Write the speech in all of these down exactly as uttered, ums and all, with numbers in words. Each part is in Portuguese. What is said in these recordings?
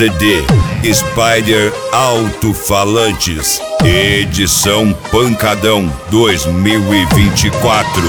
Z D Spider Alto-Falantes, edição Pancadão dois mil e vinte e quatro.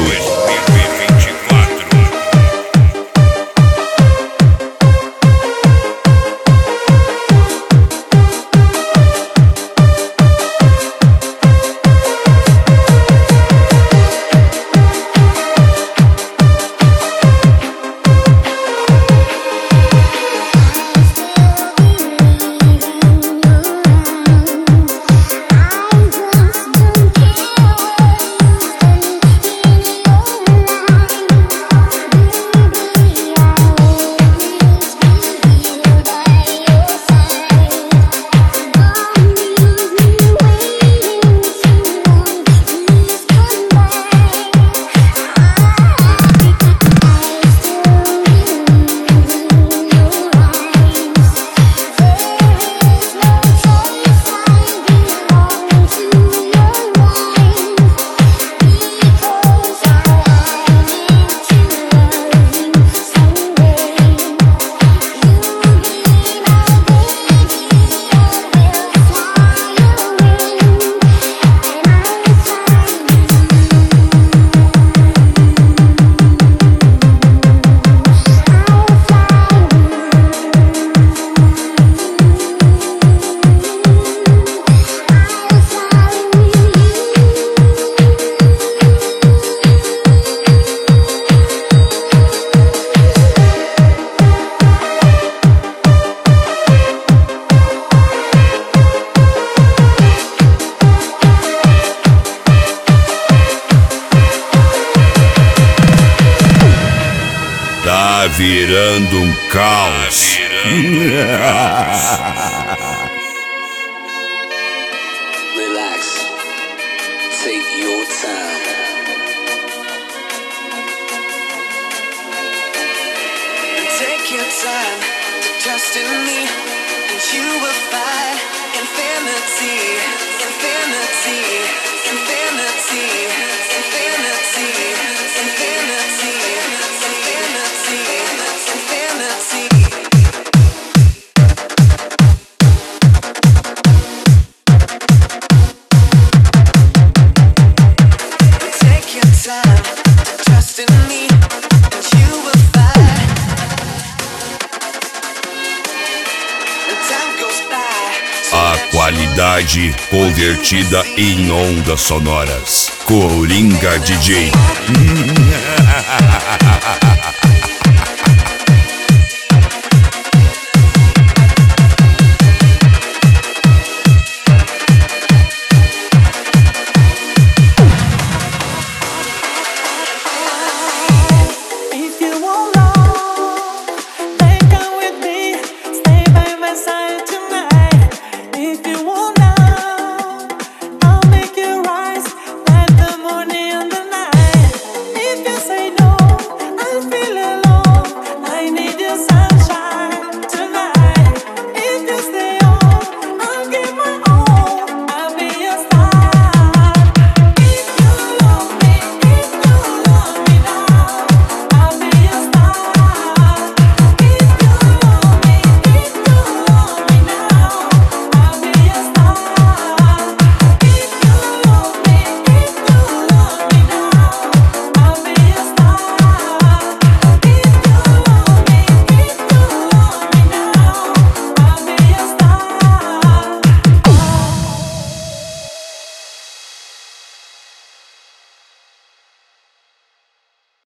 Tá virando um caos. Tá virando um caos. Relax. Take your time. Take your time to trust in me, and you will find infinity, infinity, infinity, infinity, infinity. A qualidade convertida em ondas sonoras. Coringa D J.